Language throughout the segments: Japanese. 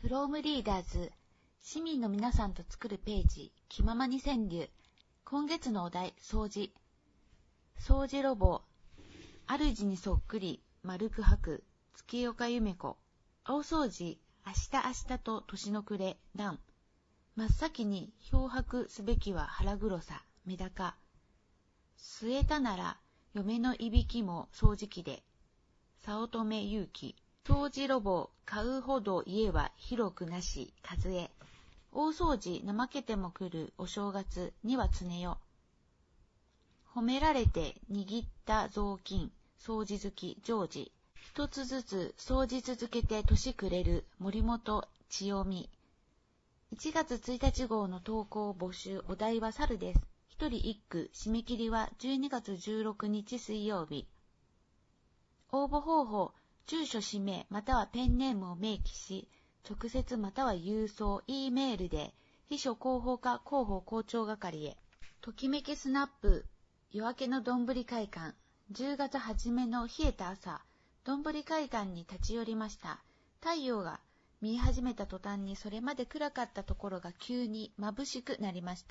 from Readers 市民の皆さんと作るページ気ままに川柳。今月のお題掃除。掃除ロボ主にそっくり丸く吐く月岡夢子。大掃除明日と年の暮れ蘭。真っ先に漂白すべきは腹黒さメダカ。据えたなら嫁のいびきも掃除機で早乙女勇気。掃除ロボ買うほど家は広くなし数え。大掃除怠けても来るお正月には常よ。褒められて握った雑巾掃除好きジョージ。一つずつ掃除続けて年くれる森本千代美。1月1日号の投稿募集お題は猿です。一人一句締め切りは12月16日水曜日。応募方法住所氏名またはペンネームを明記し、直接または郵送 E メールで秘書広報課広報校長係へ。ときめきスナップ夜明けのどんぶり会館。10月初めの冷えた朝、どんぶり会館に立ち寄りました。太陽が見え始めた途端にそれまで暗かったところが急に眩しくなりました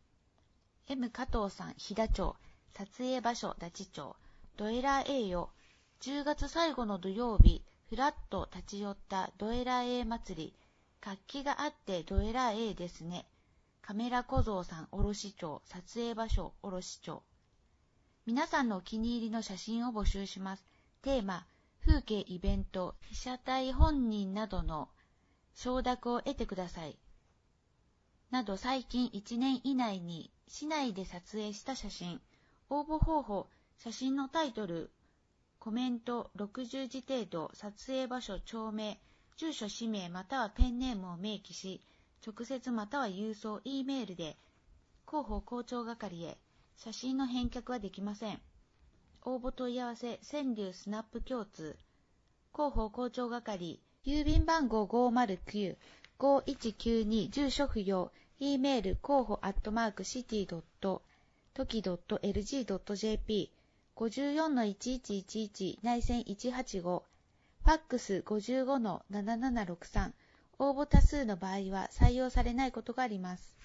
。M 加藤さん飛騨町。撮影場所立町。ドエラー A よ。10月最後の土曜日、ふらっと立ち寄ったドエラー A 祭り。活気があってドエラー A ですね。カメラ小僧さん卸町。撮影場所卸町。皆さんのお気に入りの写真を募集します。テーマ、風景イベント、被写体本人などの承諾を得てください。など最近1年以内に市内で撮影した写真。応募方法、写真のタイトル、コメント60字程度、撮影場所、町名、住所、氏名またはペンネームを明記し、直接または郵送 E メールで広報校長係へ。写真の返却はできません。応募問い合わせ川柳スナップ共通広報校長係郵便番号 509-5192 住所不要 E メール広報@city.toki.lg.jp 54-1111内線185ファックス 55-7763 応募多数の場合は採用されないことがあります。